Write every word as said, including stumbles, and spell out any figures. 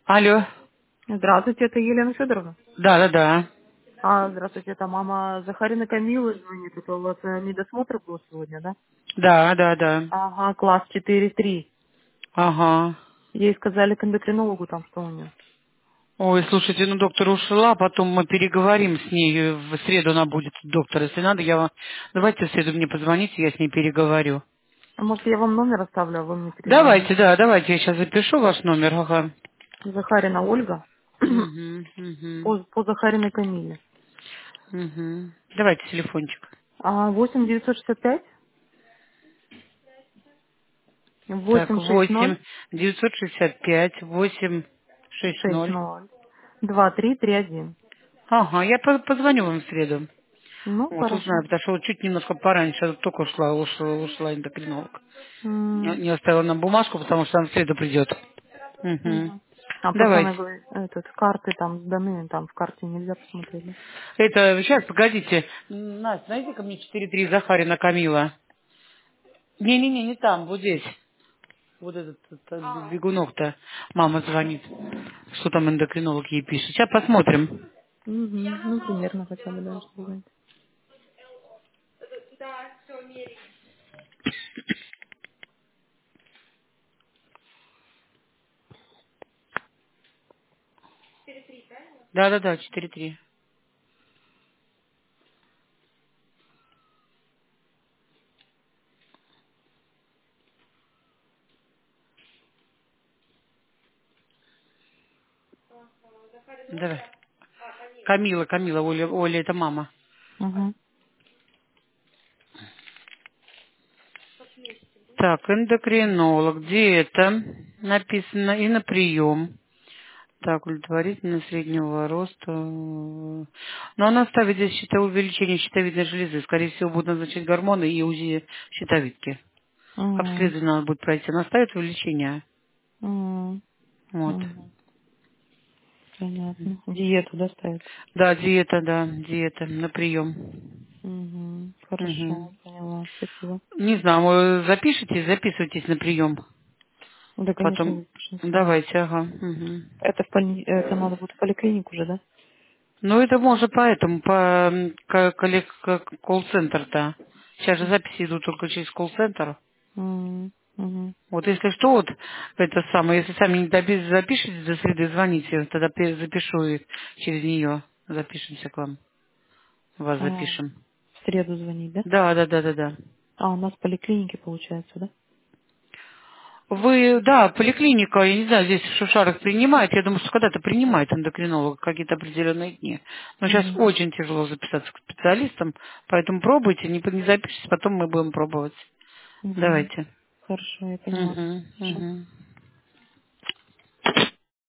Алло. Здравствуйте, это Елена Федоровна. Да, да, да. А, здравствуйте, это мама Захарина Камилы звонит. Это у вас э, медосмотр был сегодня, да? Да, да, да. Ага, класс четыре три. Ага. Ей сказали к эндокринологу там, что у нее. Ой, слушайте, ну доктор ушла, потом мы переговорим с ней. В среду она будет, доктор, если надо, я вам... Давайте в среду мне позвоните, я с ней переговорю. А может, я вам номер оставлю, а вы мне перезвоните? Давайте, да, давайте, я сейчас запишу ваш номер, ага. Захарина Ольга. Угу, угу, по, по Захариной Камиле. угу. Давайте телефончик. А, восемь девятьсот шестьдесят пять Так, восемь шесть восемь ноль девятьсот шестьдесят пять восемь шесть шесть ноль. ноль два три три один. Ага, я по- позвоню вам в среду. Ну, Вот, узнаю, хорошо. потому что вот чуть немножко пораньше, а тут только ушла, ушла, ушла эндокринолог. Не, М, не оставила нам бумажку, потому что она в среду придет. Угу. мгм. А просто Давайте. она говорит, этот, карты там сданы, там в карте нельзя посмотреть, да? Это, сейчас, погодите. Настя, найди ко мне четыре три Захарина Камила. Не-не-не, не там, вот здесь. Вот этот, этот бегунок-то. Мама звонит. Что там эндокринолог ей пишет. Сейчас посмотрим. Мгм. Ну, примерно хотя бы, да, чтобы знать. Да-да-да, четыре три. Давай. Камила, Камила, Оля, Оля, это мама. Угу. Так, эндокринолог, где это? Написано и на прием. Так, удовлетворительно среднего роста. Но она ставит здесь щита- увеличение щитовидной железы. Скорее всего, будут назначать гормоны и УЗИ щитовидки. Угу. Обследование надо будет пройти. Она ставит увеличение. Угу. Вот. Угу. Понятно. Диету доставят. Да, диета, да, диета на прием. Угу. Мгм. Хорошо, поняла. Спасибо. Не знаю, вы запишитесь, записывайтесь на прием. Да, конечно, Потом запишемся. давайте, ага. Мгм. Это, в пони- это надо будет в поликлинику уже, да? Ну, это можно по этому, по м, к- коллег- к- колл-центр-то. Сейчас же записи идут только через колл-центр. Угу. Угу. Вот если что, вот это самое, если сами не доби- запишете до среды, звоните, тогда пе- запишу и через нее запишемся к вам. Вас А, запишем. в среду звонить, да? Да, да, да, да, да. А, у нас в поликлинике получается, да? Вы, да, поликлиника, я не знаю, здесь в Шушарах принимает. Я думаю, что когда-то принимает эндокринолог какие-то определенные дни. Но сейчас Угу. очень тяжело записаться к специалистам, поэтому пробуйте, не, не запишитесь, потом мы будем пробовать. Угу. Давайте. Хорошо, я поняла. Угу, Хорошо. угу.